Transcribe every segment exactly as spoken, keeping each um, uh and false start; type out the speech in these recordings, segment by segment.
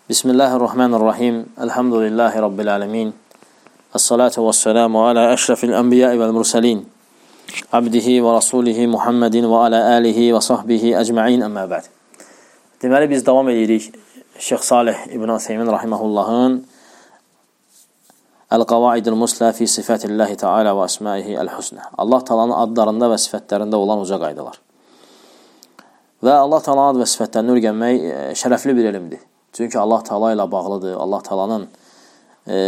Bismillahirrahmanirrahim. Elhamdülillahi Rabbil alemin. Esselatu vesselamu ala eşrefil enbiyai vel mursalin. Abdihi və rasulihi Muhammedin və ala alihi və sahbihi əcma'in əmmə bə'd. Deməli, biz davam edirik Şeyx Salih İbn Useymin rahiməhullahın Əl-Qavaidul Muslə fi sifətillahi ta'ala və əsmaihi əl-husnə. Allah Taala'nın adlarında və sifətlərində olan uca qaydalar. Və Allah Taala'nın ad və sifətlərini öyrənmək şərəfli bir elmdir. Çünki Allah Taala ilə bağlıdır. Allah Taala'nın e,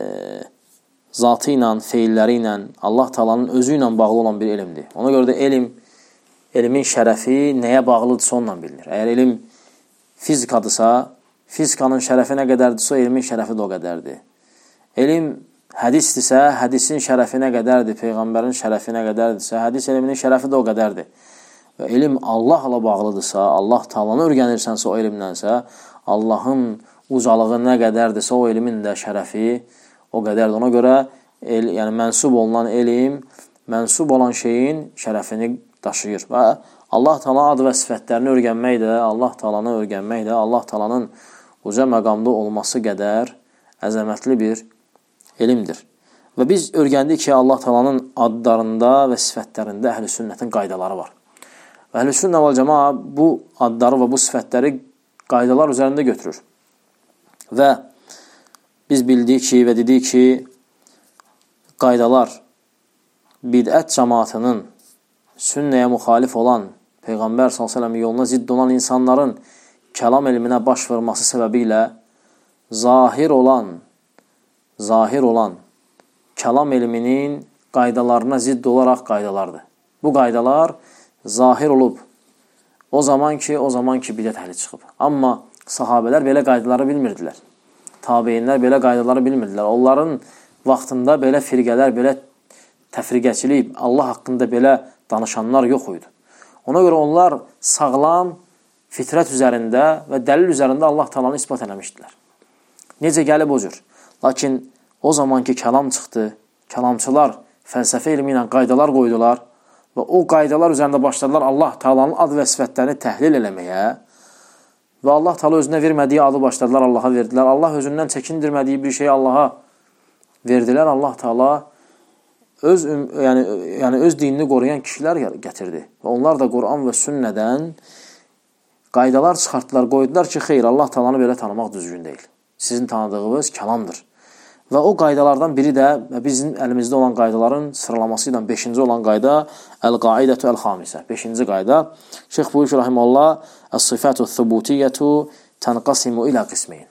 zatı ilə, feilləri ilə, Allah Taala'nın özü ilə bağlı olan bir elmdir. Ona görə də elm, elmin şərəfi nəyə bağlıdırsa onunla bilinir. Əgər elm fizikadırsa, fizikanın şərəfi nə qədərdirsə, elmin şərəfi də o qədərdir. Elm hədisdirsə, hədisin şərəfi nə qədərdir, Peyğəmbərin şərəfi nə qədərdirsə, hədis elminin şərəfi də o qədərdir. Və elm Allah ilə bağlıdırsa, Allah Taala'nı öyrənirsənsə o elmdənsə, Allahın ucalığı nə qədərdirsə, o elmin də şərəfi o qədərdir. Ona görə el, yəni mənsub olunan elm, mənsub olan şeyin şərəfini daşıyır. Və Allah Taala ad və sifətlərini öyrənmək də, Allah Taala'nı öyrənmək də, Allah Taala'nın uca məqamda olması qədər əzəmətli bir elmdir. Və biz öyrəndik ki, Allah Taala'nın adlarında və sifətlərində əhl-i sünnətin qaydaları var. Və əhl-i sünnə vəl cəmaa bu adları və bu sifətləri qaydalar üzərində götürür. Və biz bildik ki və dedik ki, qaydalar bidət cəmaatının sünnəyə müxalif olan, Peyğəmbər sallallahu əleyhi və səlləm yoluna zidd olan insanların kəlam elminə baş vurması səbəbi ilə zahir olan, zahir olan kəlam elminin qaydalarına zidd olaraq qaydalardır. Bu qaydalar zahir olub. O zaman ki, o zaman ki bidət əhli çıxıb. Amma sahabələr belə qaydaları bilmirdilər. Tabeyinlər belə qaydaları bilmirdilər. Onların vaxtında belə firqələr, belə təfriqəçilik, Allah haqqında belə danışanlar yox idi. Ona görə onlar sağlam fitrət üzərində və dəlil üzərində Allah Taala'nı isbat eləmişdilər. Necə gəlib o cür? Lakin o zamanki kəlam çıxdı, kəlamçılar fəlsəfə elmi ilə qaydalar qoydular və o qaydalar üzərində başladılar Allah Taala'nın ad və sifətlərini təhlil eləməyə və Allah Taala özünə vermədiyi adı başladılar Allaha verdilər. Allah özündən çəkindirmədiyi bir şeyi Allaha verdilər. Allah Taala öz yəni yəni öz dinini qoruyan kişilər gətirdi və onlar da Quran və sünnədən qaydalar çıxartdılar, qoydular ki, xeyr, Allah Taala'nı belə tanımaq düzgün deyil. Sizin tanıdığınız kəlamdır. Və o qaydalardan biri də və bizim əlimizdə olan qaydaların sıralaması ilə beşinci olan qayda Əl-Qaidətü Əl-Xamisə. beşinci qayda. Şeyx buyur ki, rahimehullah, Əs-sifatu thubutiyyətu tənqasimu ilə qismeyn.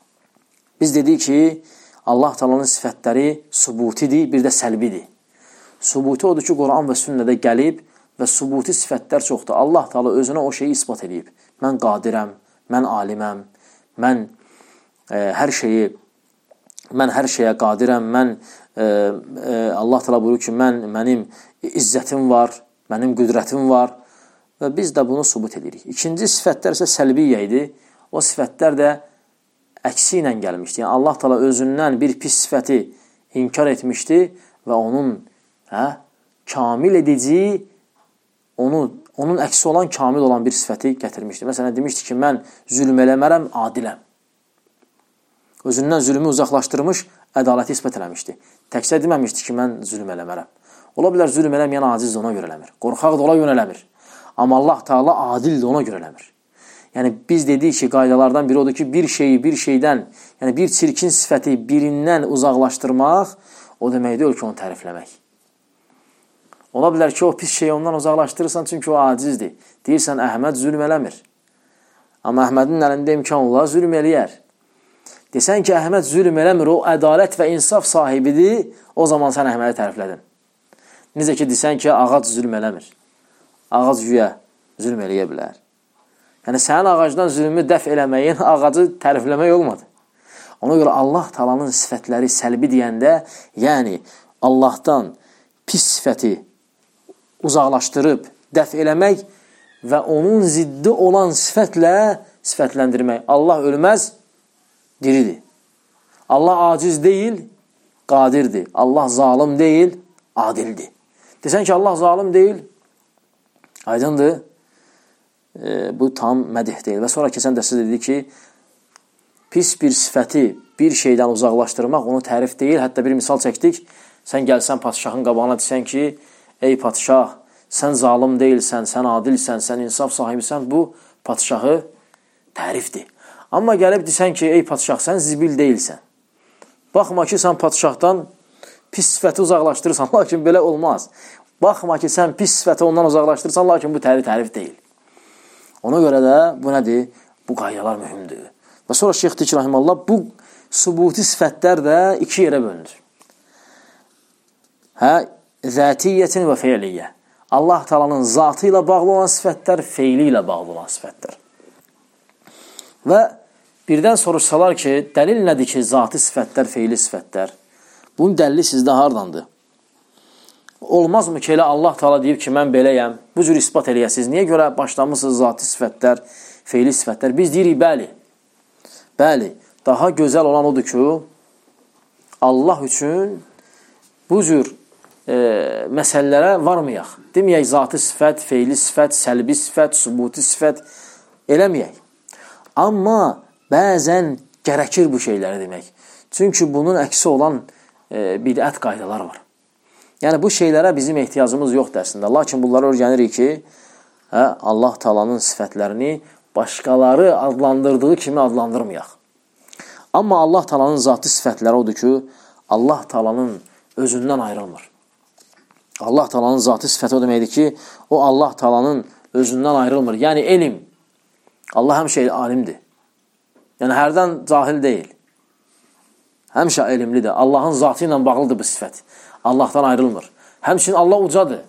Biz dedik ki, Allah Taala'nın sifətləri subutidir, bir də səlbidir. Subuti odur ki, Quran və sünnədə gəlib və subuti sifətlər çoxdur. Allah Taala özünə o şeyi isbat edib. Mən qadirəm, mən aliməm, mən e, hər şeyi Mən hər şeyə qadirəm, mən e, e, Allah Taala buyurur ki, mən mənim izzətim var, mənim qüdrətim var və biz də bunu sübut edirik. İkinci sifətlər isə səlbiyyə idi. O sifətlər də əksi ilə gəlmişdi. Yəni Allah Taala özündən bir pis sifəti inkar etmişdi və onun hə, kamil edici, onu onun əksi olan kamil olan bir sifəti gətirmişdi. Məsələn demişdi ki, mən zülm eləmərəm, adiləm. Özündən zülmü uzaqlaşdırmış, ədaləti isbat eləmişdi. Təkcə deməmişdi ki, mən zülm eləmərəm. Ola bilər zülm eləməyən aciz də ona görə eləmir. Qorxaq da ona görə eləmir. Amma Allah Taala adil də ona görə eləmir. Yəni biz dedik ki, qaydalardan biri odur ki, bir şeyi bir şeydən, yəni bir çirkin sifəti birindən uzaqlaşdırmaq, o demək deyil ki, onu tərifləmək. Ola bilər ki, o pis şeyi ondan uzaqlaşdırırsan, çünki o acizdir. Deyirsən, Əhməd zülm eləmir. Amma Əhmədin əlində imkan olar, zülm eləyər. Desən ki, Əhməd zülm eləmir, o ədalət və insaf sahibidir, o zaman sən Əhmədi təriflədin. Necə ki, desən ki, ağac zülm eləmir. Ağac güya zülm eləyə bilər. Yəni, sənin ağacdan zülmü dəf eləməyin, ağacı tərifləmək olmadı. Ona görə Allah Taala'nın sifətləri səlbi deyəndə, yəni Allahdan pis sifəti uzaqlaşdırıb dəf eləmək və onun ziddi olan sifətlə sifətləndirmək. Allah ölməz, diridir. Allah aciz deyil, qadirdir. Allah zalim deyil, adildir. Desən ki, Allah zalim deyil, aydındır. e, bu tam mədih deyil. Və sonra keçən dərsdə dedi ki, pis bir sifəti bir şeydən uzaqlaşdırmaq onu tərif deyil. Hətta bir misal çəkdik. Sən gəlsən padişahın qabağına desən ki, ey padişah, sən zalım deyilsən, sən adilsən, sən insaf sahibisən, bu padişahı tərifdir. Amma gəlib desən ki, ey padişah, sən zibil deyilsən. Baxma ki, sən padişahdan pis sifəti uzaqlaşdırırsan, lakin belə olmaz. Baxma ki, sən pis sifəti ondan uzaqlaşdırırsan, lakin bu tərif tərif deyil. Ona görə də bu nədir? Bu qaydalar mühümdür. Və sonra Şeyx deyir ki, rahimallah, bu sübuti sifətlər də iki yerə bölünür. Hə, zətiyyətin və feyliyyə. Allah Taala'nın zatı ilə bağlı olan sifətlər, feyli ilə bağlı olan sifətlər. Və birdən soruşsalar ki, dəlil nədir ki, zati sifətlər, feyli sifətlər? Bunun dəlili sizdə hardandır? Olmazmı ki, elə Allah Taala deyib ki, mən beləyəm, bu cür ispat eləyəsiniz. Niyə görə başlamışsınız zati sifətlər, feyli sifətlər? Biz deyirik, bəli, bəli, daha gözəl olan odur ki, Allah üçün bu cür e, məsələlərə varmayaq. Deməyək, zati sifət, feyli sifət, səlbi sifət, subuti sifət eləməyək. Amma bəzən gərəkir bu şeyləri demək. Çünki bunun əksi olan e, bidət qaydalar var. Yəni, bu şeylərə bizim ehtiyacımız yoxdur əslində. Lakin bunları öyrənirik ki, hə, Allah Taala'nın sifətlərini başqaları adlandırdığı kimi adlandırmayaq. Amma Allah Taala'nın zatı sifətləri odur ki, Allah Taala'nın özündən ayrılmır. Allah Taala'nın zatı sifəti o deməkdir ki, o Allah Taala'nın özündən ayrılmır. Yəni, elm. Allah həmişə alimdir. Yəni, hərdən cahil deyil. Həmişə elmlidir. Allahın zatı ilə bağlıdır bu sifət. Allahdan ayrılmır. Həmçinin Allah ucadır.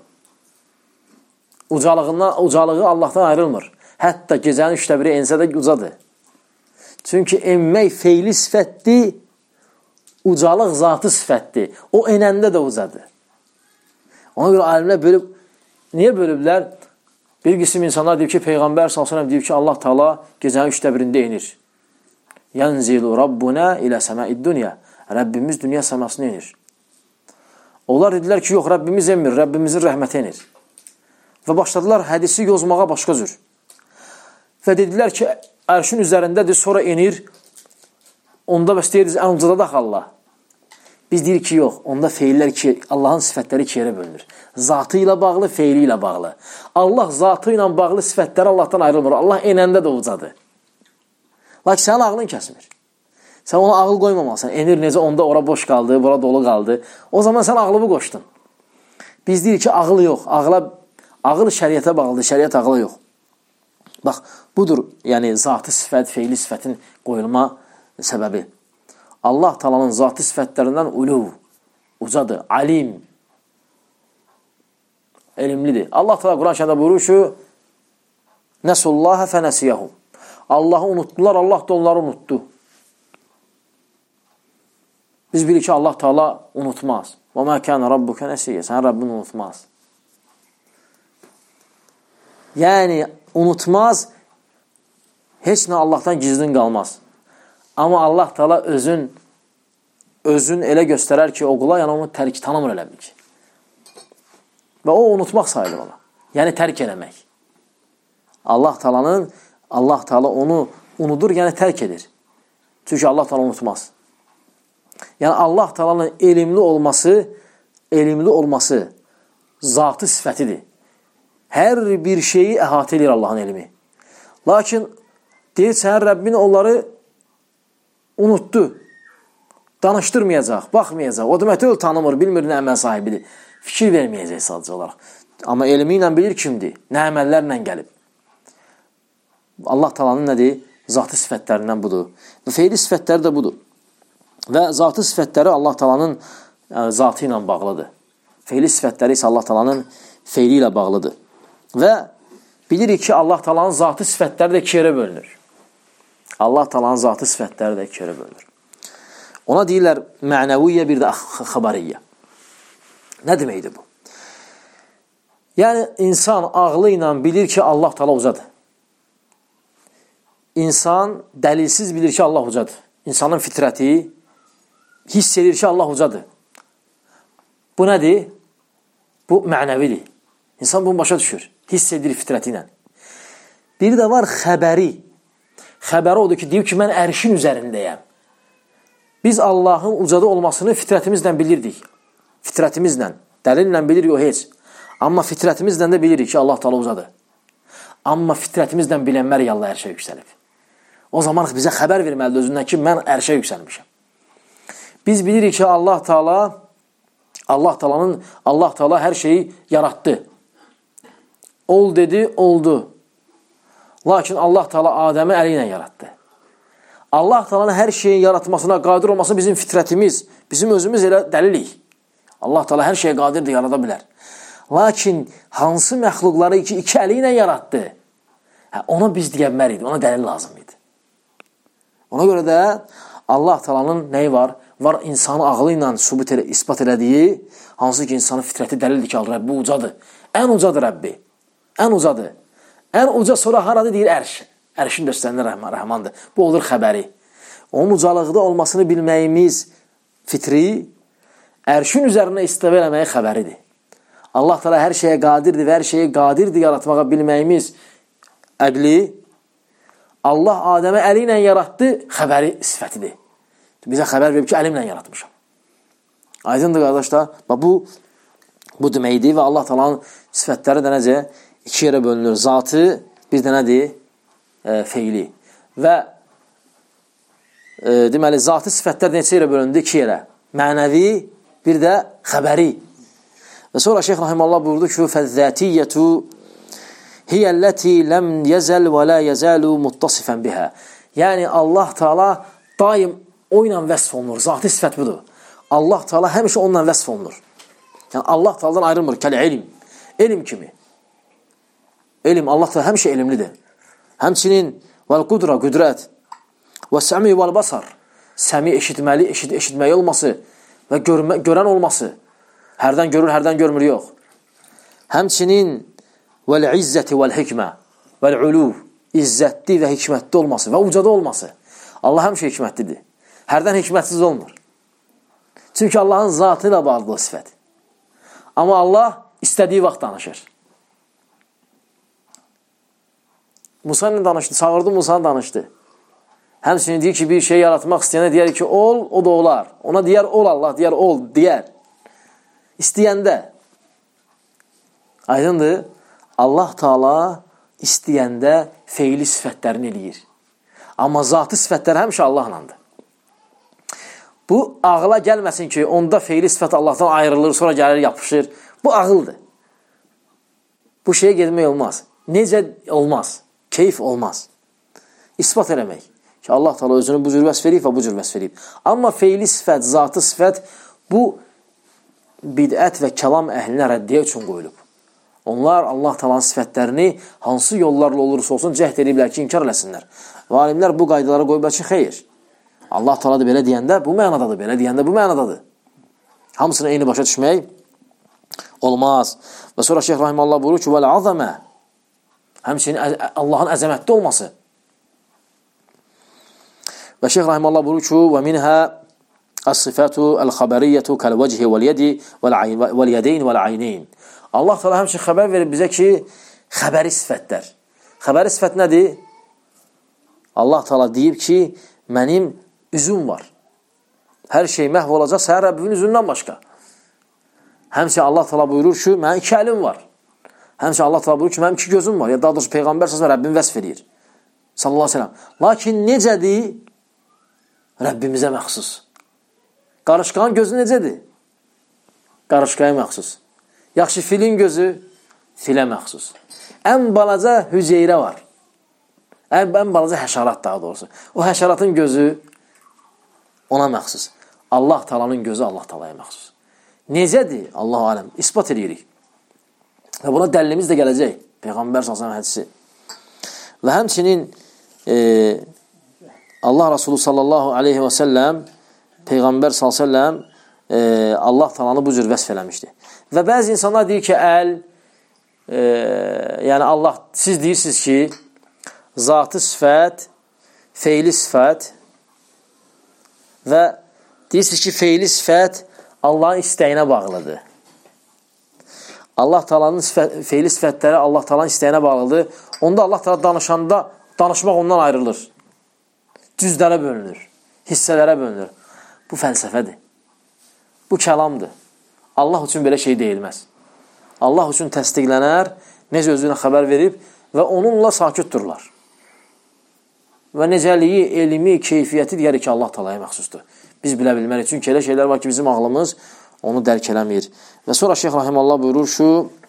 Ucalığından, ucalığı Allahdan ayrılmır. Hətta gecənin üçdə biri ensə də ucadır. Çünki enmək feyli sifətdir, ucalıq zatı sifətdir. O enəndə də ucadır. Ona görə alimlər bölüb, niyə bölüblər? Bir qism insanlar deyib ki, Peyğəmbər sallallahu əleyhi və səlləm deyib ki, Allah Taala gecənin üçdə birində enir. Yanzilu Rabbuna ilə səma'id dunya. Rəbbimiz dünya səmasına enir. Onlar dedilər ki, yox, Rəbbimiz enmir, Rəbbimizin rəhməti enir. Və başladılar hədisi yozmağa başqa cür. Və dedilər ki, ərşin üzərindədir, sonra enir. Onda bəs deyirdiniz, ən ucada da Allah. Biz deyirik ki, yox, onda feillər ki, Allahın sifətləri iki yerə bölünür. Zatı ilə bağlı, feili ilə bağlı. Allah zatı ilə bağlı sifətləri Allahdan ayrılmır. Allah enəndə də ucadır. Lakin sənin ağlın kəsmir. Sən ona ağıl qoymamalısan. Enir necə, onda ora boş qaldı, bura dolu qaldı. O zaman sən ağlımı qoşdun. Biz deyirik ki, ağıl yox. Ağla, ağıl şəriətə bağlıdır, şəriət ağla yox. Bax, budur, yəni zatı sifət, feyli sifətin qoyulma səbəbi. Allah Taala'nın zatı sifətlərindən uluv, ucadır, alim, elmlidir. Allah Taala Quran şərində buyurur ki, Nəsullahə fənəsiyəhum. Allahı unutdular, Allah da onları unutdu. Biz bilirik ki, Allah Taala unutmaz. Və mə kənə rabbuka nəsiyə. Sən Rəbbin unutmaz. Yəni, unutmaz, heç nə Allahdan gizlin qalmaz. Amma Allah Taala özün, özün elə göstərər ki, o qula, yəni onu tərk tanımır elə bil ki. Və o unutmaq sayılır ona. Yəni, tərk eləmək. Allah Taala'nın, Allah Taala onu unudur, yəni tərk edir. Çünki Allah Taala unutmaz. Yəni, Allah Taala'nın elmli olması, elmli olması zatı sifətidir. Hər bir şeyi əhatə edir Allahın elmi. Lakin, deyir, sən Rəbbin onları unutdu. Danışdırmayacaq, baxmayacaq. O deməkdir, o tanımır, bilmir nə əməl sahibidir. Fikir verməyəcək sadəcə olaraq. Amma elmi ilə bilir kimdir, nə əməllərlə gəlib. Allah Taala'nın nədir? Zatı sifətlərindən budur. Və feyli sifətləri də budur. Və zatı sifətləri Allah Taala'nın yəni, zatı ilə bağlıdır. Feyli sifətləri isə Allah Taala'nın feyli ilə bağlıdır. Və bilirik ki, Allah Taala'nın zatı sifətləri də iki yerə bölünür. Allah Taala'nın zatı sifətləri də iki yerə bölünür. Ona deyirlər mənəviyyə, bir də xəbariyyə. Nə deməkdir bu? Yəni, insan ağlı ilə bilir ki, Allah Taala ucadır. İnsan dəlilsiz bilir ki, Allah ucadır. İnsanın fitrəti hiss edir ki, Allah ucadır. Bu nədir? Bu mənəvidir. İnsan bunu başa düşür. Hiss edir fitrəti ilə. Bir də var xəbəri. xəbəri odur ki, deyib ki, mən ərşin üzərindəyəm. Biz Allahın ucada olmasını fitrətimizlə bilirdik. Fitrətimizlə, dəlillə bilirik o heç. Amma fitrətimizlə də bilirik ki, Allah Taala ucadır. Amma fitrətimizlə bilənmər Allah ərşə yüksəlib. O zaman bizə xəbər verməlidir özündən ki, mən ərşə yüksəlmişəm. Biz bilirik ki, Allah Taala Allah Taala'nın Allah Taala hər şeyi yaratdı. Ol dedi, oldu. Lakin Allah Taala Adəmi əli ilə yaratdı. Allah Taala'nın hər şeyin yaratmasına qadir olması bizim fitrətimiz, bizim özümüz elə dəlilik. Allah Taala hər şeyə qadirdir, yarada bilər. Lakin hansı məxluqları iki, iki əli ilə yaratdı? Hə, ona biz deyənməliydik, ona dəlil lazım idi. Ona görə də Allah Taala'nın nəyi var? Var insanı ağlı ilə sübut elə, ispat elədiyi, hansı ki insanın fitrəti dəlildir ki, Rəbbi ucadır. Ən ucadır Rəbbi. Ən ucadır. Ən uca sonra haradır deyir ərş. Ərşin göstərində rəhman, rəhmandır. Bu olur xəbəri. Onun ucalıqda olmasını bilməyimiz fitri, ərşin üzərinə istiva eləməyi xəbəridir. Allah Teala hər şeyə qadirdir və hər şeyi qadirdir yaratmağa bilməyimiz əqli, Allah Adəmi əli ilə yaratdı, xəbəri sifətidir. Bizə xəbər verib ki, əlimlə yaratmışam. Aydındır qardaşlar. Bu, bu deməkdir və Allah Teala'nın sifətləri də necə iki yerə bölünür. Zatı bir də nədir? E, feili. Və e, deməli, zatı sifətlər neçə yerə bölündü? İki yerə. Mənəvi, bir də xəbəri. Və sonra Şeyx Rahimallah buyurdu ki, fəzzətiyyətu hiyəlləti ləm yəzəl və lə yəzəlu muttasifən bihə. Yəni, Allah Teala daim o ilə vəsf olunur. Zatı sifət budur. Allah Teala həmişə onunla vəsf olunur. Yəni, Allah Teala'dan ayrılmır. Kəli elm. Elm kimi. Elm, Allah Teala həmişə elmlidir. Həmçinin vəl-qudra, qüdrət və səmi vəl-basar. Səmi eşitməli, eşit, eşitməyi olması və görmə, görən olması. Hərdən görür, hərdən görmür, yox. Həmçinin vəl-izzəti vəl-hikmə vəl-ulu. İzzətli və hikmətli olması və ucada olması. Allah həmişə hikmətlidir. Hərdən hikmətsiz olmur. Çünki Allahın zatı ilə bağlıdır o sifət. Amma Allah istədiyi vaxt danışır. Musa ilə danışdı, çağırdı Musa danışdı. Həmçinin deyir ki, bir şey yaratmaq istəyənə deyər ki, ol, o da olar. Ona deyər, ol Allah, deyər, ol, deyər. İstəyəndə. Aydındır, Allah Teala istəyəndə feili sifətlərini eləyir. Amma zatı sifətləri həmişə Allahlandır. Bu, ağla gəlməsin ki, onda feili sifət Allahdan ayrılır, sonra gəlir, yapışır. Bu, ağıldır. Bu şeyə gedmək olmaz. Necə olmaz? Keyif olmaz. İspat eləmək ki, Allah Teala özünü bu cür vəsf verib və bu cür vəsf verib. Amma feili sifət, zatı sifət bu bidət və kəlam əhlinə rəddiyə üçün qoyulub. Onlar Allah Teala'nın sifətlərini hansı yollarla olursa olsun cəhd ediblər ki, inkar eləsinlər. Və alimlər bu qaydalara qoyublar ki, xeyr. Allah Teala da belə deyəndə bu mənadadır, belə deyəndə bu mənadadır. Hamısını eyni başa düşmək olmaz. Və sonra Şeyx Rahimallah buyurur ki, vəl-azəmə, həmçinin Allahın əzəmətli olması. Və Şeyx Rahimallah buyurur ki, və minhə əs-sifətu əl-xəbəriyyətu kəl-vəcihi vəl-yədi vəl-yədeyn vəl-ayneyn. Allah Teala həmçinin xəbər verir bizə ki, xəbəri sifətlər. Xəbəri sifət nədir? Allah Teala deyib ki, mənim üzüm var. Hər şey məhv olacaq, səhər Rəbbinin üzündən başqa. Həmçə Allah Teala buyurur ki, mənim iki əlim var. Həmçə Allah Teala buyurur ki, mənim iki gözüm var. Ya daha doğrusu Peyğəmbər səslə Rəbbim vəsf edir. Sallallahu aleyhi ve sellem. Lakin necədir? Rəbbimizə məxsus. Qarışqanın gözü necədir? Qarışqaya məxsus. Yaxşı, filin gözü filə məxsus. Ən balaca hüceyrə var. Ən, ən balaca həşərat daha doğrusu. O həşəratın gözü ona məxsus. Allah Teala'nın gözü Allah Teala'ya məxsus. Necədir? Allah aləm. İspat edirik. Və buna dəlilimiz də gələcək. Peyğəmbər sallallahu əleyhi və səlləm hədisi. Və həmçinin e, Allah Resulü sallallahu əleyhi və səlləm Peyğəmbər sallallahu əleyhi və səlləm e, Allah Teala'nı bu cür vəsf eləmişdi. Və bəzi insanlar deyir ki, əl e, yəni Allah, siz deyirsiniz ki, zatı sifət, feili sifət və deyirsiniz ki, feili sifət Allahın istəyinə bağlıdır. Allah Teala'nın sifət, feili sifətləri Allah Teala'nın istəyinə bağlıdır. Onda Allah Teala danışanda danışmaq ondan ayrılır. cüzlərə bölünür, hissələrə bölünür. Bu fəlsəfədir. Bu kəlamdır. Allah üçün belə şey deyilməz. Allah üçün təsdiqlənər, necə özünə xəbər verib və onunla sakit dururlar. Və necəliyi, elmi, keyfiyyəti deyərik ki, Allah Taalaya məxsusdur. Biz bilə bilmərik. Çünki elə şeylər var ki, bizim ağlımız onu dərk eləmir. Və sonra Şeyx Rahimallah buyurur ki,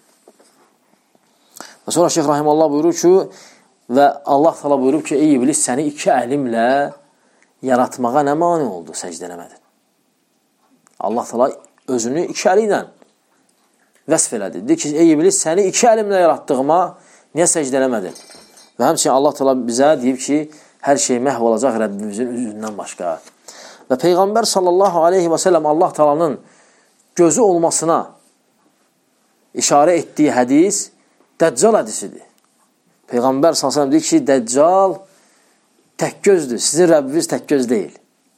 və sonra Şeyx Rahimallah buyurur ki, və Allah Taala buyurub ki, ey iblis, səni iki əlimlə yaratmağa nə mani oldu, səcdə eləmədin. Allah Taala özünü iki əli ilə vəsf elədi. Deyir ki, ey iblis, səni iki əlimlə yaratdığıma niyə səcdə eləmədin? Və həmçinin Allah Taala bizə deyib ki, hər şey məhv olacaq Rəbbimizin üzündən başqa. Və Peyğəmbər sallallahu aleyhi və səlləm Allah Taalanın gözü olmasına işarə etdiyi hədis Dəccal hədisidir. Peyğəmbər sallallahu aleyhi və səlləm deyir ki, Dəccal tək gözdür, sizin Rəbbiniz tək göz deyil.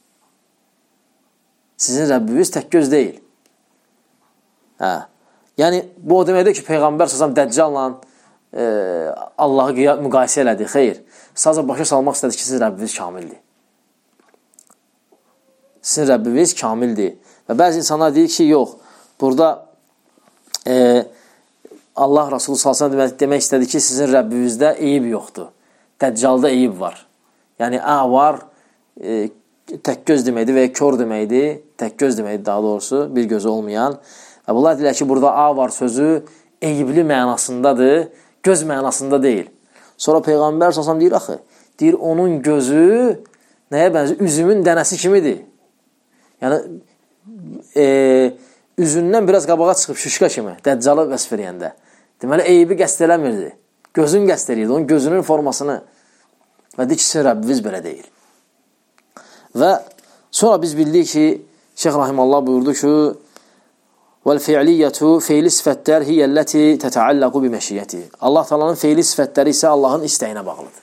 Sizin Rəbbiniz tək göz deyil. Hə. Yəni, bu o deməkdir ki, Peyğəmbər sallallahu aleyhi və səlləm Dəccalla e, Allahı müqayisə elədi. Xeyr. Sadəcə başa salmaq istədi ki, sizin Rəbbiniz kamildir. Sizin Rəbbiniz kamildir. Və bəzi insanlar deyir ki, yox, burada e, Allah Rasulü sallallahu aleyhi və səlləm demək istədi ki, sizin Rəbbinizdə eyib yoxdur. Dəccalda eyib var. Yəni, ə var, e, tək göz deməkdir və ya kör deməkdir. Tək göz deməkdir daha doğrusu, bir gözü olmayan. Və bunlar deyilər ki, burada A var sözü eyibli mənasındadır, göz mənasında deyil. Sonra Peyğəmbər sallallahu əleyhi və səlləm deyir axı, deyir onun gözü nəyə bənzər? Üzümün dənəsi kimidir. Yəni e, üzündən biraz qabağa çıxıb şüşka kimi, Dəccalı vəsf eləyəndə. Deməli eybi qəsd eləmirdi. Gözün qəsd eləyirdi, onun gözünün formasını. Və deyir ki, sizin Rəbbiniz belə deyil. Və sonra biz bildik ki, Şeyx Rahimallah buyurdu ki, "Vel-fi'liyyatu fi'li sifətlər hiyəl-lati teta'allaqu bi-məşiyyəti." Allah Taala'nın fi'li sifətləri isə Allahın istəyinə bağlıdır.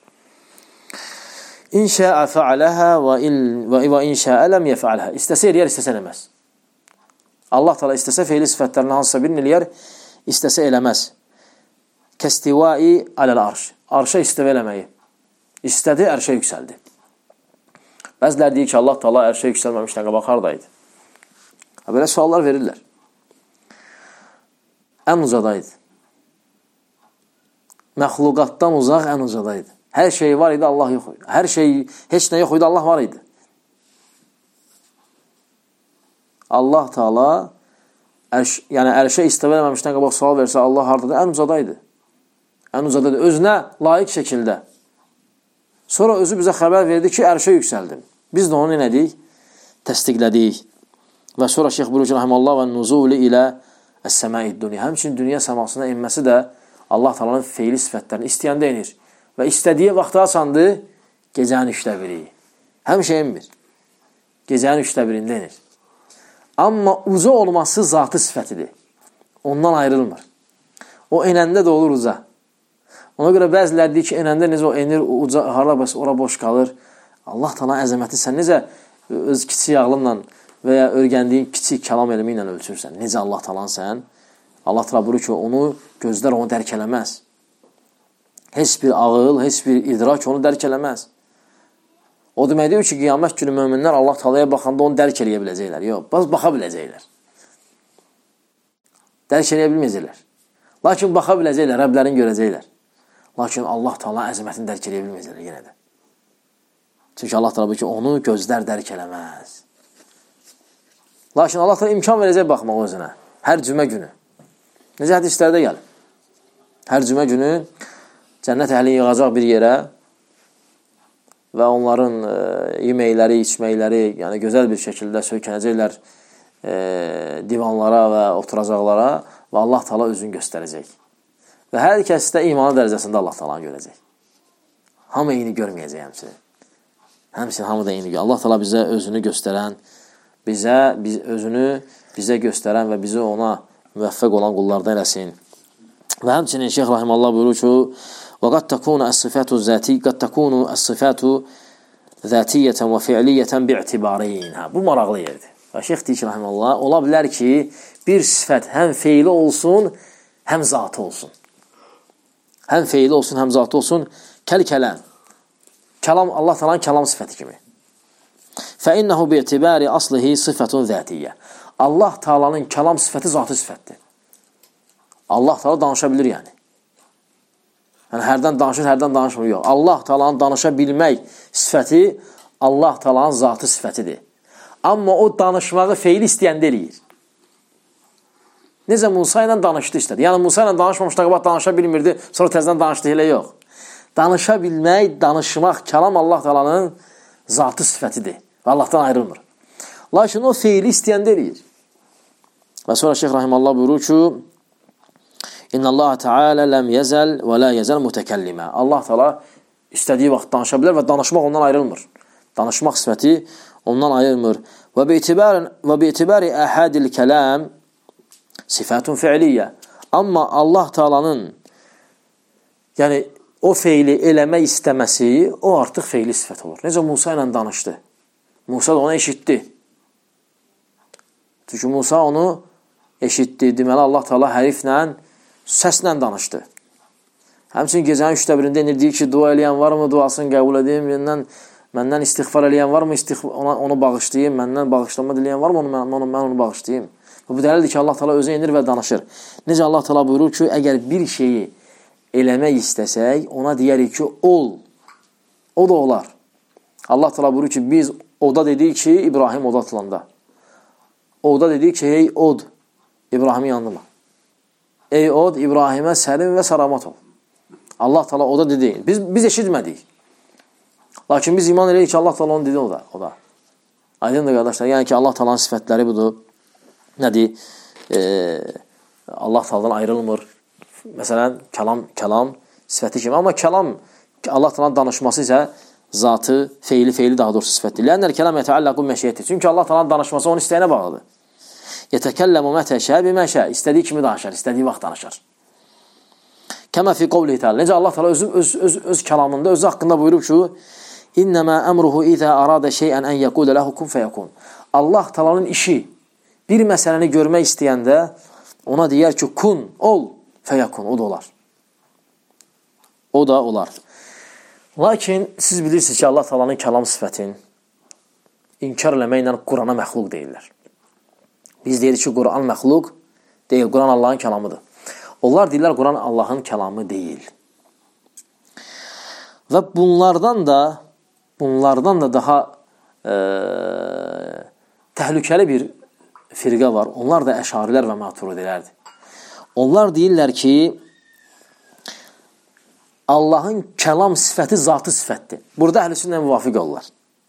İn şa'a fa'alaha və in və in şa'a lam yef'alha. İstəsə eləyər, istəsə eləməz. Allah Taala istəsə fi'li sifətlərindən hansısa birini eləyər, istəsə eləməz. Kəstivai aləl-arş. Arşa istiva eləməyi. İstədi, ərşə yüksəldi. Bəzilər deyir ki, Allah Taala ərşə yüksəlməmişdən qabaq hardaydı? Belə suallar verirlər. Ən ucadaydı. Məxluqatdan uzaq ən ucadaydı. Hər şey var idi, Allah yox idi. Hər şey, heç nə yox idi, Allah var idi. Allah Taala ərş, yəni ərşə istiva eləməmişdən qabaq sual versə, Allah hardadır? Ən ucadaydı. Ən ucadaydı. Özünə layiq şəkildə. Sonra özü bizə xəbər verdi ki, ərşə yüksəldim. Biz də onu nədik? Təsdiqlədik. Və sonra Şeyx buyurur ki, rahimallah və nuzuli ilə əs-səmai dünya. Həmçinin dünya səmasına inməsi də Allah Taala'nın feili sifətlərini istəyəndə inir. Və istədiyi vaxtı açandı, gecənin üçdə biri. Həmişə inmir. Gecənin üçdə birində inir. Amma uca olması zatı sifətidir. Ondan ayrılmır. O enəndə də olur uca. Ona görə bəzilər deyir ki, enəndə necə o enir, uca, harla bəs, ora boş qalır. Allah Taala əzəməti sən necə öz kiçik ağlınla və ya örgəndiyin kiçik kəlam elmi ilə ölçürsən. Necə Allah Taalan sən? Allah Taala buyurur ki, onu gözlər onu dərk eləməz. Heç bir ağıl, heç bir idrak onu dərk eləməz. O deməkdir ki, qiyamət günü möminlər Allah Taalaya baxanda onu dərk eləyə biləcəklər. Yox, bax baxa biləcəklər. Dərk eləyə bilməyəcəklər. Lakin baxa biləcəklər, Rəblərini görəcəklər. Lakin Allah Taala əzəmətini dərk eləyə bilməyəcəklər yenə də. Çünki Allah Taala buyurur ki, onu gözlər dərk eləməz. Lakin Allah Taala imkan verəcək baxmaq özünə. Hər cümə günü. Necə hədislərdə gəlir. Hər cümə günü cənnət əhli yığacaq bir yerə və onların e, yeməkləri, içməkləri, yəni gözəl bir şəkildə söykənəcəklər e, divanlara və oturacaqlara və Allah Taala özünü göstərəcək. Və hər kəsdə imanı dərəcəsində Allah Taalanı görəcək. Hamı eyni görməyəcək həmçinin. Həmçinin hamı da eyni görəcək. Allah Taala bizə özünü göstərən, bizə biz, özünü bizə göstərən və bizi ona müvəffəq olan qullardan eləsin. Və həmçinin Şeyx Rahimallah buyurur ki, وَقَدْ تَكُونَ الصِّفَاتُ الذَّاتِيَّةُ قَدْ تَكُونُ الصِّفَاتُ ذَاتِيَّةً وَفِعْلِيَّةً بِاعْتِبَارِينَ. Bu maraqlı yerdir. Və Şeyx deyir ki, Rahimallah, ola bilər ki, bir sifət həm feili olsun, həm zatı olsun. Həm feili olsun, həm zatı olsun, kəl-kələm. Kəlam Allah Taala'nın kəlam sifəti kimi. Fə-innəhu bi'tibari aslihi sıfatun zətiyyə. Allah Taala'nın kəlam sifəti zatı sifətdir. Allah Taala danışa bilir yəni. Yəni hərdən danışır, hərdən danışmır, yox. Allah Taala'nın danışa bilmək sifəti Allah Taala'nın zatı sifətidir. Amma o danışmağı feil istəyəndə eləyir. Necə Musa ilə danışdı istədi. Yəni Musa ilə danışmamışdı, qabaq danışa bilmirdi, sonra təzədən danışdı, elə yox. Danışa bilmək, danışmaq, kəlam Allah Taala'nın zatı sifətidir. Allahdan ayrılmır. Lakin o feili istəyəndə eləyir. Və sonra Şeyx Rahimallah buyurur ki, İnna Allah Teala lem yezel və la yezel mutekellime. Allah Teala istədiyi vaxt danışa bilər və danışmaq ondan ayrılmır. Danışmaq sifəti ondan ayrılmır. Və bi'tibari və bi'tibari ahadil kelam sifatun fi'liyyə. Amma Allah Teala'nın yəni o feili eləmək istəməsi, o artıq feili sifət olur. Necə Musa ilə danışdı. Musa da onu eşitdi. Çünki Musa onu eşitdi. Deməli Allah Teala həriflə, səslə danışdı. Həmçinin gecənin üçdə birində inir, deyir ki, dua eləyən varmı, duasını qəbul edeyim, məndən, məndən istiğfar eləyən varmı, istiğfar, ona, onu bağışlayayım, məndən bağışlama diləyən varmı, onu, mən, onu, mən onu bağışlayayım. Bu dəlildir ki, Allah Teala özü inir və danışır. Necə Allah Teala buyurur ki, əgər bir şeyi eləmək istəsək, ona deyərik ki, ol. O da olar. Allah Teala buyurur ki, biz oda dedik ki, İbrahim oda atılanda. Oda dedik ki, hey od, İbrahimin yanına. Ey od, İbrahimə səlim və salamat ol. Allah Teala oda dedi. Biz, biz eşitmədik. Lakin biz iman edirik ki, Allah Teala onu dedi o da. O da. Aydındır qardaşlar. Yəni ki, Allah Teala'nın sifətləri budur. Nədir? Ee, Allah Teala'dan ayrılmır. Məsələn, kəlam, kəlam sifəti kimi. Amma kəlam, Allah Teala'nın danışması isə zatı, feili, feili daha doğrusu sifətdir. Lənəl kəlam yətəallaqu məşiyyəti. Çünki Allah Teala'nın danışması onun istəyinə bağlıdır. Yetəkəlləmu mətəşə biməşə. İstədiyi kimi danışar, istədiyi vaxt danışar. Kəmə fi qovlihi təala. Necə Allah Teala öz, öz, öz, öz kəlamında, özü haqqında buyurub ki, İnnəmə əmruhu izə aradə şeyən ən yəqulə ləhu kun fəyəkun. Allah Teala'nın işi, bir məsələni görmək istəyəndə ona deyər ki, kun, ol, fəyəkun, o da olar. O da olar. Lakin siz bilirsiniz ki, Allah Teala'nın kəlam sifətin inkar eləməklə Qurana məxluq deyirlər. Biz deyirik ki, Quran məxluq deyil, Quran Allahın kəlamıdır. Onlar deyirlər, Quran Allahın kəlamı deyil. Və bunlardan da bunlardan da daha e, təhlükəli bir firqə var. Onlar da əşarilər və maturidilərdir. Onlar deyirlər ki, Allahın kəlam sifəti zatı sifətdir. Burada əhl-i-sünnə müvafiq olurlar.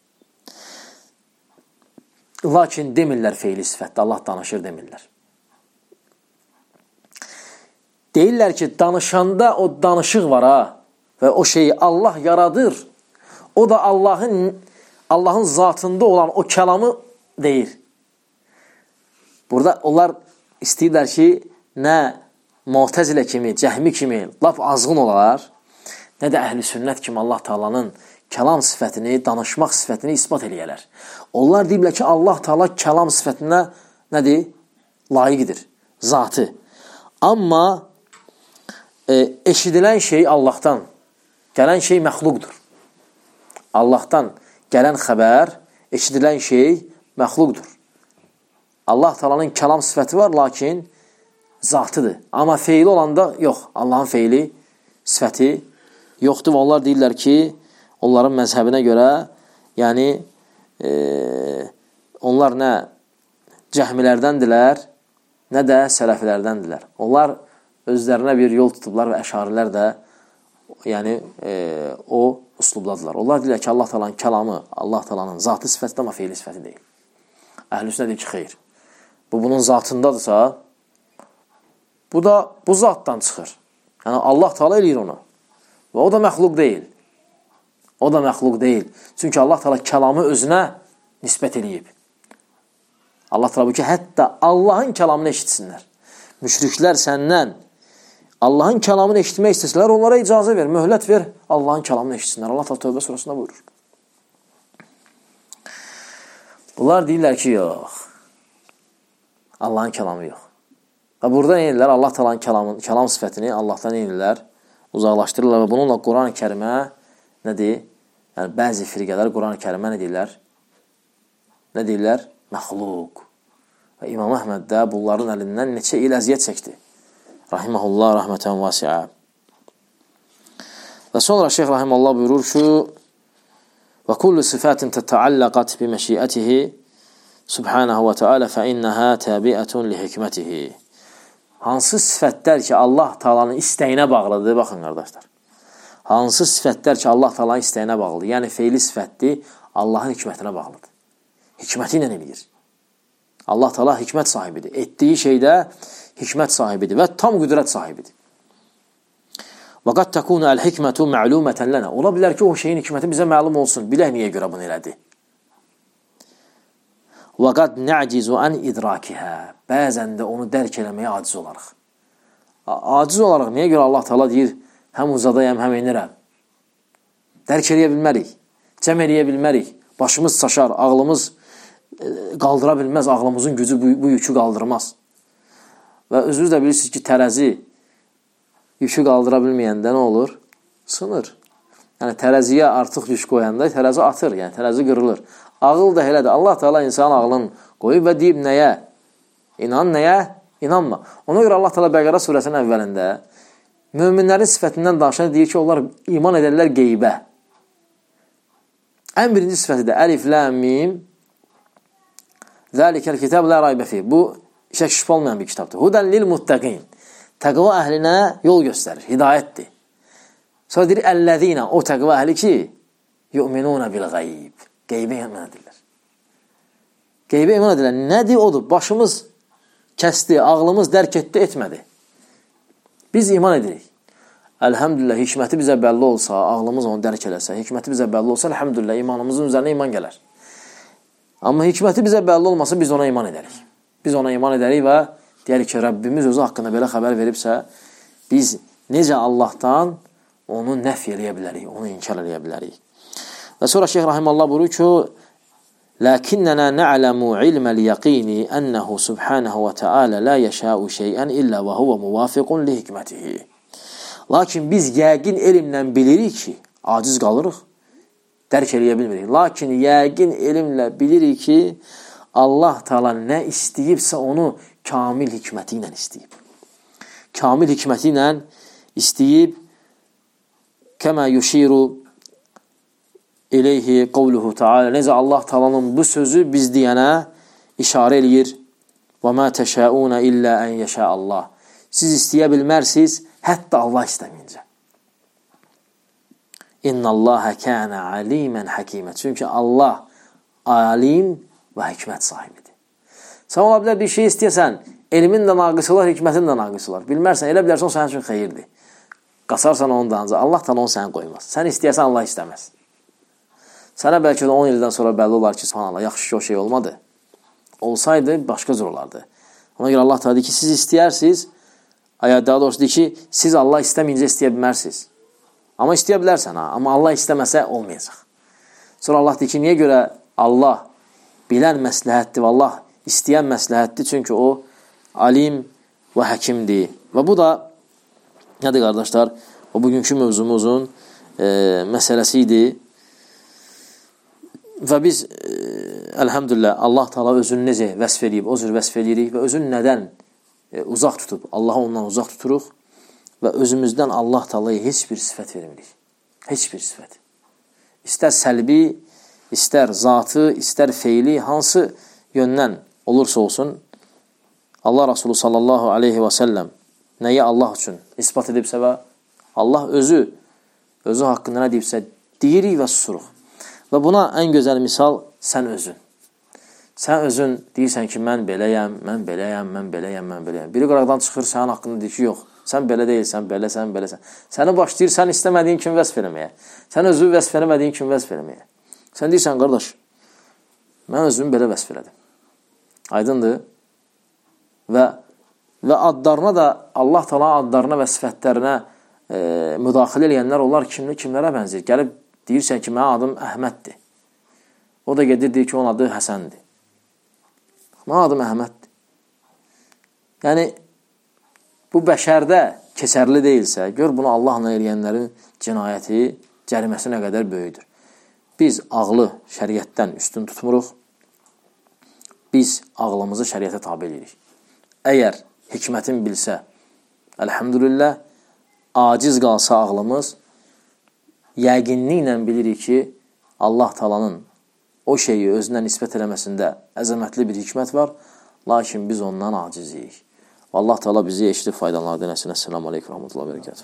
Lakin demirlər feili sifətdir. Allah danışır demirlər. Deyirlər ki, danışanda o danışıq var ha və o şeyi Allah yaradır. O da Allahın Allahın zatında olan o kəlamı deyir. Burada onlar istəyirlər ki, nə Mu'təzilə kimi, Cəhmi kimi lap azğın olar, nə də əhl-i sünnət kimi Allah Teala'nın kəlam sifətini, danışmaq sifətini isbat eləyərlər. Onlar deyirlər ki, Allah Teala kəlam sifətinə nədir? Layiqdir, zatı. Amma e, eşidilən şey Allahdan, gələn şey məxluqdur. Allahdan gələn xəbər, eşidilən şey məxluqdur. Allah Teala'nın kəlam sifəti var, lakin zatıdır. Amma feili olanda yox. Allahın feili, sifəti yoxdur. Və onlar deyirlər ki, onların məzhəbinə görə, yəni e, onlar nə cəhmilərdəndirlər, nə də sələfilərdəndirlər. Onlar özlərinə bir yol tutublar və əşarilər də yəni e, o üslubladılar. Onlar deyirlər ki, Allah Teala'nın kəlamı, Allah Teala'nın zatı sifətidir, amma feili sifəti deyil. Əhl-i-sünnə deyir ki, xeyr. Bu, bunun zatındadırsa, bu da bu zatdan çıxır. Yəni, Allah Teala eləyir onu. Və o da məxluq deyil. O da məxluq deyil. Çünki Allah Teala kəlamı özünə nisbət eləyib. Allah Teala bu ki, hətta Allahın kəlamını eşitsinlər. Müşriklər səndən Allahın kəlamını eşitmək istəsələr, onlara icazə ver, möhlət ver, Allahın kəlamını eşitsinlər. Allah Teala Tövbə surasında buyurur. Bunlar deyirlər ki, yox. Allahın kəlamı yox. Və burada neyirlər? Allah Teala'nın kəlamın, kəlam sifətini Allahdan neyirlər? Uzaqlaşdırırlar və bununla Quran-ı Kərimə nədir? Yəni, bəzi firqələr Quran-ı kərimə nə deyirlər? Nə deyirlər? Məxluq. Və İmam Əhməd də bunların əlindən neçə il əziyyət çəkdi. Rahiməhullah, rəhmətən vasiə. Və sonra Şeyx Rahiməllah buyurur ki, və kullu sifatin tətəallaqat bi məşiyyətihi subhanahu və teala fə innəhə təbiətun li hikmətihi. Hansı sifətlər ki, Allah Taala'nın istəyinə bağlıdır, baxın qardaşlar. Hansı sifətlər ki, Allah Taala'nın istəyinə bağlıdır, yəni feili sifətdir, Allahın hikmətinə bağlıdır. Hikməti ilə eləyir. Allah Taala hikmət sahibidir. Etdiyi şeydə hikmət sahibidir və tam qüdrət sahibidir. Və qad təkunu əl-hikmətu mə'lumətən lənə. Ola bilər ki, o şeyin hikməti bizə məlum olsun. Bilək niyə görə bunu elədi. Və qad nə'cizu ən idrakihə. Bəzən də onu dərk eləməyə aciz olarıq. Aciz olarıq. Niyə görə Allah Taala deyir, həm uzadayam, həm enirəm. Dərk eləyə bilmərik. Cəm eləyə bilmərik. Başımız çaşar, ağlımız qaldıra bilməz, ağlımızın gücü bu, bu yükü qaldırmaz. Və özünüz də bilirsiniz ki, tərəzi yükü qaldıra bilməyəndə nə olur? Sınır. Yəni, tərəziyə artıq yük qoyanda tərəzi atır, yəni tərəzi qırılır. Ağıl da elədir. Allah Teala insan ağlını qoyub və deyib nəyə? İnan, nəyə? İnanma. Ona görə Allah Teala Bəqərə surəsinin əvvəlində möminlərin sifətindən danışan deyir ki, onlar iman edərlər qeybə. Ən birinci sifəti də əlif, ləm, mim zəlikəl kitab la raybə fi. Bu, şək şübhə olmayan bir kitabdır. Hudən lil muttəqin. Təqva əhlinə yol göstərir, hidayətdir. Sonra deyir, əlləzinə, o təqva əhli ki, yu'minuna bil qayb. Qeybə iman edirlər. Qeybə iman edirlər. Nədir? Odur. Başımız kəsdi, ağlımız dərk etdi, etmədi. Biz iman edirik. Əlhəmdülillah, hikməti bizə bəlli olsa, ağlımız onu dərk eləsə, hikməti bizə bəlli olsa, əlhəmdülillah, imanımızın üzərinə iman gələr. Amma hikməti bizə bəlli olmasa, biz ona iman edərik. Biz ona iman edərik və deyərik ki, Rəbbimiz özü haqqında belə xəbər veribsə, biz necə Allahdan onu nəf eləyə bilərik, onu inkar eləyə bilərik. Və sonra Şeyx Rahiməllah buyurur ki, Lakinnənə nə'ləmu ilməl yəqini ənəhu subhanəhu və tealə la yəşəu şeyən illə və huvə muvafiqun li hikmətihi. Lakin biz yəqin elmlə bilirik ki, aciz qalırıq, dərk eləyə bilmirik. Lakin yəqin elmlə bilirik ki, Allah Teala nə istəyibsə onu kamil hikməti ilə istəyib. Kamil hikməti ilə istəyib, kəmə yuşiru ileyhi qavluhu Teala. Necə Allah Teala'nın bu sözü biz deyənə işarə eləyir. Və mə təşəunə illə ən yəşə Allah. Siz istəyə bilmərsiniz, hətta Allah istəməyincə. İnnəlləhə kənə alimən həkimət. Çünki Allah alim və hikmət sahibidir. Sən ola bilər bir şey istəyəsən, elmin də naqısı olar, hikmətin də naqısı olar. Bilmərsən, elə bilərsən o sənin üçün xeyirdir. Qasarsan onu da ancaq, Allah da onu səni qoymaz. Sən istəyəsən, Allah istəməz. Sənə bəlkə də on ildən sonra bəlli olar ki, subhanallah, yaxşı ki o şey olmadı. Olsaydı, başqa cür olardı. Ona görə Allah da deyir ki, siz istəyirsiniz, ayət daha doğrusu deyir ki, siz Allah istəməyincə istəyə bilmərsiniz. Amma istəyə bilərsən, ha? Amma Allah istəməsə olmayacaq. Sonra Allah deyir ki, niyə görə Allah bilən məsləhətdir və Allah istəyən məsləhətdir? Çünki o alim və həkimdir. Və bu da, nədir qardaşlar, o bugünkü mövzumuzun e, məsələsi idi. Və biz, e, əlhəmdülillah, Allah Teala özünü necə vəsf edib, o cür vəsf edirik və özünü nədən e, uzaq tutub, Allahı ondan uzaq tuturuq və özümüzdən Allah Teala'ya heç bir sifət vermirik. Heç bir sifət. İstər səlbi, istər zatı, istər feili, hansı yöndən olursa olsun, Allah Resulü sallallahu aleyhi və səlləm nəyi Allah üçün ispat edibsə və Allah özü, özü haqqında nə deyibsə, deyirik və susuruq. Və buna ən gözəl misal sən özün. Sən özün deyirsən ki, mən beləyəm, mən beləyəm, mən beləyəm, mən beləyəm. Biri qıraqdan çıxır, sənin haqqında deyir ki, yox, sən belə deyilsən, beləsən, beləsən. Səni başlayır, sən istəmədiyin kimi vəsf eləməyə. Sən özünü vəsf eləmədiyin kimi vəsf eləməyə. Sən deyirsən, qardaş, mən özümü belə vəsf elədim. Aydındır. Və, və adlarına da, Allah Teala adlarına və sifətlərinə e, müdaxilə eləyənlər onlar kimli, kimlərə bənzir. Gəlib deyirsən ki, mənim adım Əhməddir. O da gedir, deyir ki, onun adı Həsəndir. Mənim adım Əhməddir. Yəni, bu bəşərdə keçərli deyilsə, gör bunu Allahla eləyənlərin cinayəti, cəriməsi nə qədər böyüdür. biz ağlı şəriətdən üstün tutmuruq. Biz ağlımızı şəriətə tabi edirik. Əgər hikmətin bilsə, əlhəmdülillah, aciz qalsa ağlımız, yəqinliklə bilirik ki, Allah Taalanın o şeyi özünə nisbət eləməsində əzəmətli bir hikmət var, lakin biz ondan aciziyik. Allah Taala bizi eşidib faydalanır. Esselamu aleyküm və rəhmətullahi və bərəkətuhu.